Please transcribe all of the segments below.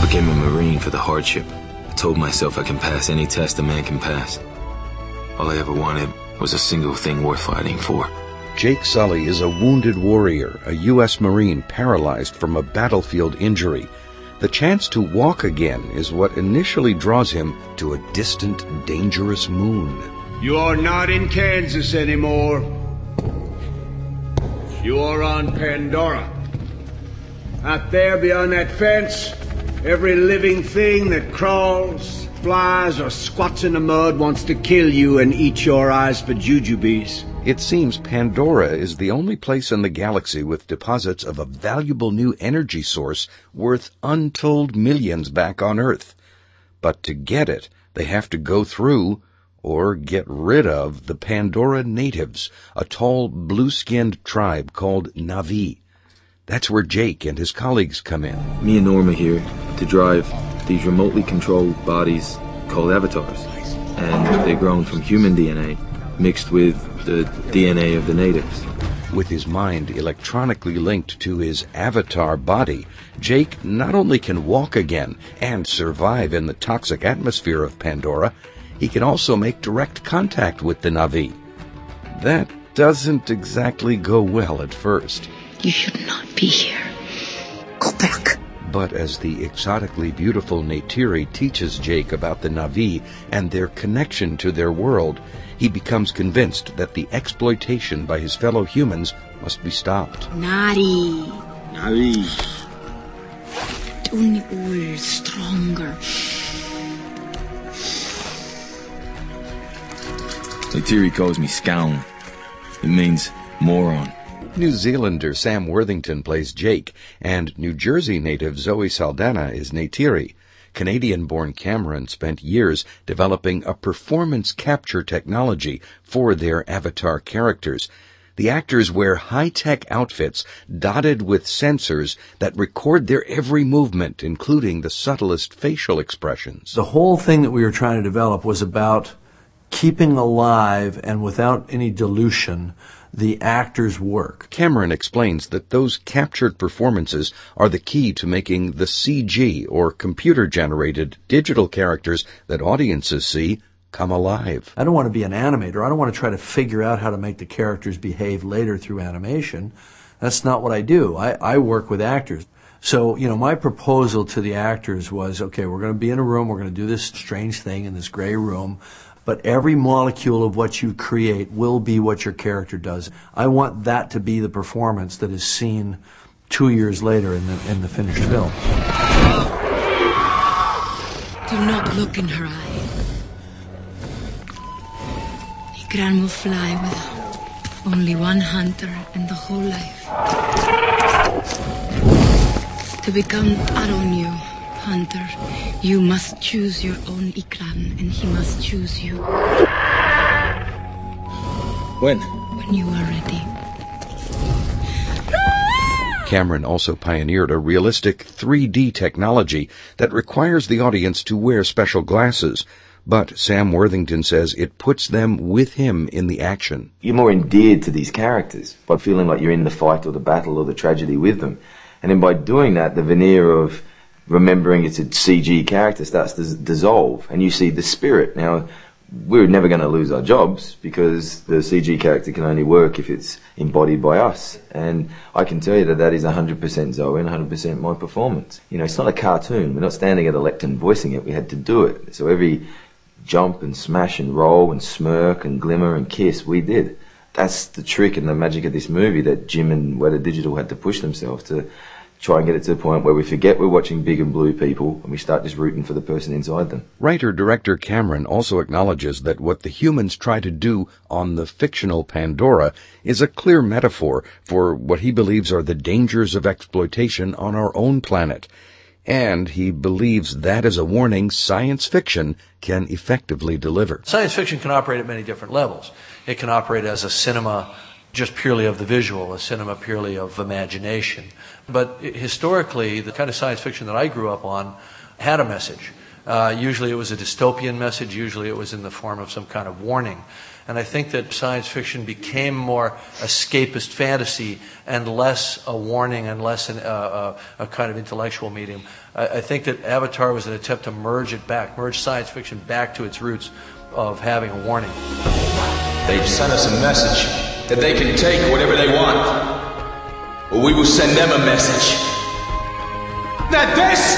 became a Marine for the hardship. I told myself I can pass any test a man can pass. All I ever wanted was a single thing worth fighting for. Jake Sully is a wounded warrior, a U.S. Marine paralyzed from a battlefield injury. The chance to walk again is what initially draws him to a distant, dangerous moon. You are not in Kansas anymore. You are on Pandora. Out there beyond that fence, every living thing that crawls, flies, or squats in the mud wants to kill you and eat your eyes for jujubes. It seems Pandora is the only place in the galaxy with deposits of a valuable new energy source worth untold millions back on Earth. But to get it, they have to go through, or get rid of, the Pandora natives, a tall, blue-skinned tribe called Na'vi. That's where Jake and his colleagues come in. Me and Norma here to drive these remotely controlled bodies called avatars. And they're grown from human DNA mixed with the DNA of the natives. With his mind electronically linked to his avatar body, Jake not only can walk again and survive in the toxic atmosphere of Pandora, he can also make direct contact with the Na'vi. That doesn't exactly go well at first. You should not be here. Go back. But as the exotically beautiful Neytiri teaches Jake about the Na'vi and their connection to their world, he becomes convinced that the exploitation by his fellow humans must be stopped. Nari. Na'vi. Tuniul stronger. Neytiri calls me Scown. It means moron. New Zealander Sam Worthington plays Jake, and New Jersey native Zoe Saldana is Neytiri. Canadian-born Cameron spent years developing a performance capture technology for their avatar characters. The actors wear high-tech outfits dotted with sensors that record their every movement, including the subtlest facial expressions. The whole thing that we were trying to develop was about keeping alive and without any dilution the actor's work. Cameron explains that those captured performances are the key to making the CG, or computer-generated digital characters that audiences see, come alive. I don't want to be an animator. I don't want to try to figure out how to make the characters behave later through animation. That's not what I do. I work with actors. So, my proposal to the actors was, okay, we're going to be in a room, we're going to do this strange thing in this gray room, but every molecule of what you create will be what your character does. I want that to be the performance that is seen 2 years later in the finished film. Do not look in her eye. Ikran will fly with only one hunter in the whole life. To become Aronyu, hunter, you must choose your own Ikran, and he must choose you. When? When you are ready. Cameron also pioneered a realistic 3D technology that requires the audience to wear special glasses. But Sam Worthington says it puts them with him in the action. You're more endeared to these characters by feeling like you're in the fight or the battle or the tragedy with them. And then by doing that, the veneer of remembering it's a CG character starts to dissolve, and you see the spirit. Now, we're never going to lose our jobs because the CG character can only work if it's embodied by us. And I can tell you that is 100% Zoe and 100% my performance. It's not a cartoon. We're not standing at a lectern voicing it. We had to do it. So every jump and smash and roll and smirk and glimmer and kiss, we did. That's the trick and the magic of this movie that Jim and Weta Digital had to push themselves to try and get it to the point where we forget we're watching big and blue people and we start just rooting for the person inside them. Writer-director Cameron also acknowledges that what the humans try to do on the fictional Pandora is a clear metaphor for what he believes are the dangers of exploitation on our own planet. And he believes that is a warning science fiction can effectively deliver. Science fiction can operate at many different levels. It can operate as a cinema just purely of the visual, a cinema purely of imagination. But historically, the kind of science fiction that I grew up on had a message. Usually it was a dystopian message. Usually it was in the form of some kind of warning. And I think that science fiction became more escapist fantasy and less a warning and less a kind of intellectual medium. I think that Avatar was an attempt to merge science fiction back to its roots of having a warning. They've sent us a message that they can take whatever they want. Well, we will send them a message that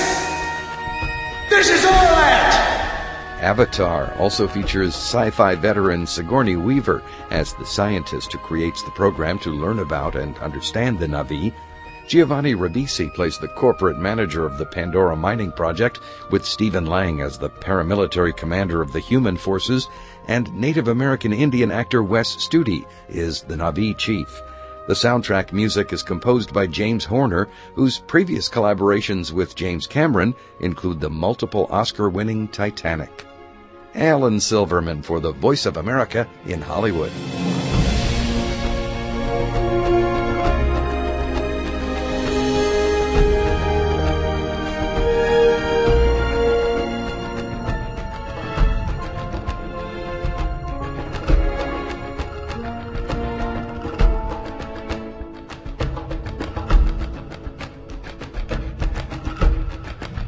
this is our land! Avatar also features sci-fi veteran Sigourney Weaver as the scientist who creates the program to learn about and understand the Na'vi. Giovanni Ribisi plays the corporate manager of the Pandora mining project, with Stephen Lang as the paramilitary commander of the human forces, and Native American Indian actor Wes Studi is the Na'vi chief. The soundtrack music is composed by James Horner, whose previous collaborations with James Cameron include the multiple Oscar-winning Titanic. Alan Silverman for the Voice of America in Hollywood.